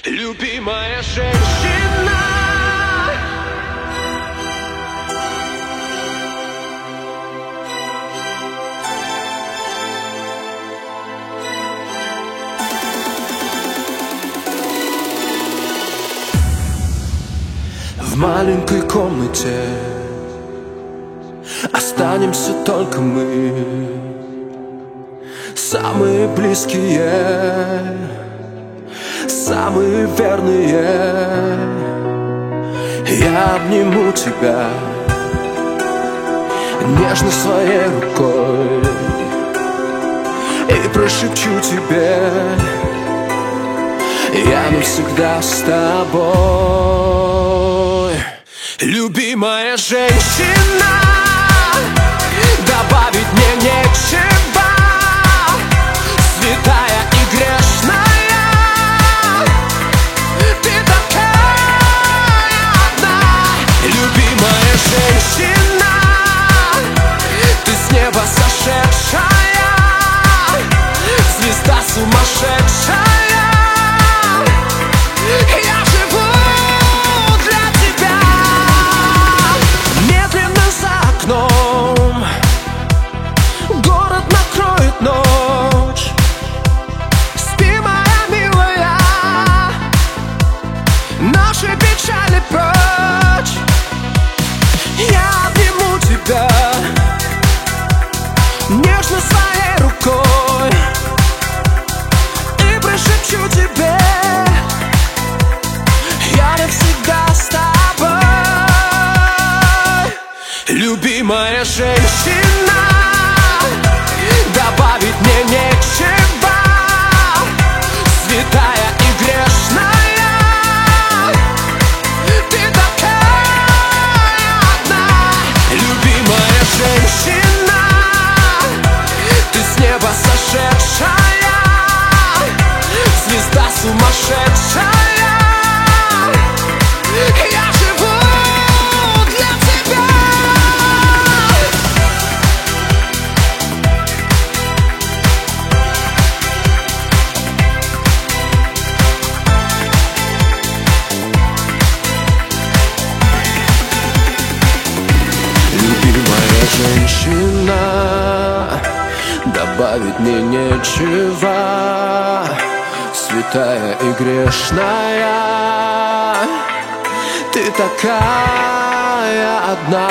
Любимая женщина. В маленькой комнате останемся только мы, самые близкие, самые верные. Я обниму тебя нежно своей рукой и прошепчу тебе: я навсегда с тобой. Любимая женщина, добавить мне нечего, святая и грешная, ты такая одна. Любимая женщина, ты с неба сошедшая, звезда сумасшедшая. Наши печали прочь. Я обниму тебя нежно своей рукой и прошепчу тебе: я навсегда с тобой. Любимая женщина, добавить мне нечего, святая и грешная. Женщина, ты с неба сошедшая, звезда сумасшедшая. Я живу для тебя. Женщина, добавить мне нечего, святая и грешная, ты такая одна.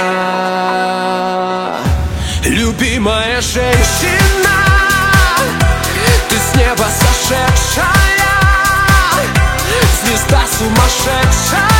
Любимая женщина, ты с неба сошедшая, звезда сумасшедшая.